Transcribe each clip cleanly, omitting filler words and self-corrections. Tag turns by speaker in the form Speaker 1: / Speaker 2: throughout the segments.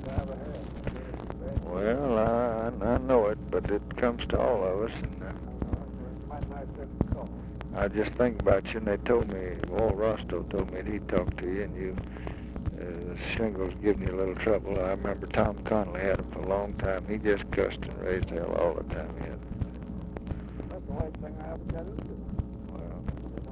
Speaker 1: Well, I know it, but it comes to all of us. And I just think about you, and they told me, Walt Rostow told me that he talked to you, and you, shingles giving you a little trouble. I remember Tom Connolly had them for a long time. He just cussed and raised hell all the time. Yeah.
Speaker 2: That's the last thing I ever got into.
Speaker 1: Well,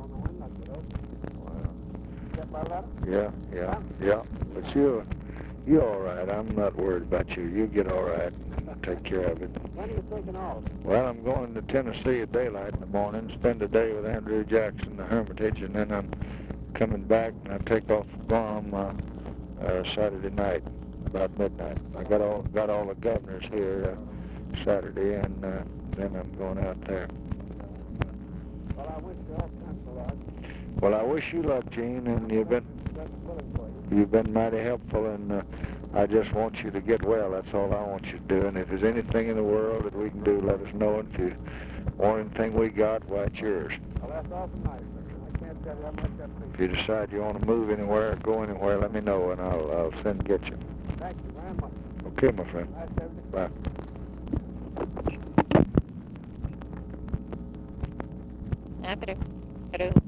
Speaker 2: Get my letter?
Speaker 1: yeah. But you're all right. I'm not worried about you. You get all right and take care of it.
Speaker 2: When are you taking off?
Speaker 1: Well, I'm going to Tennessee at daylight in the morning, spend a day with Andrew Jackson, the Hermitage, and then I'm coming back and I take off for Guam Saturday night, about midnight. I got all the governors here Saturday, and then I'm going out there.
Speaker 2: Well, I wish you all kinds of luck.
Speaker 1: Well, I wish you luck, Gene, and you've been mighty helpful, and I just want you to get well. That's all I want you to do. And if there's anything in the world that we can do, let us know. And if you want anything we got, why, it's yours.
Speaker 2: Well, that's awful nice. I can't tell you how much I appreciate.
Speaker 1: If you decide you want to move anywhere or go anywhere, let me know, and I'll send and get you.
Speaker 2: Thank you very much.
Speaker 1: Okay, my friend.
Speaker 2: Nice to have you.
Speaker 1: Bye.
Speaker 3: Hello.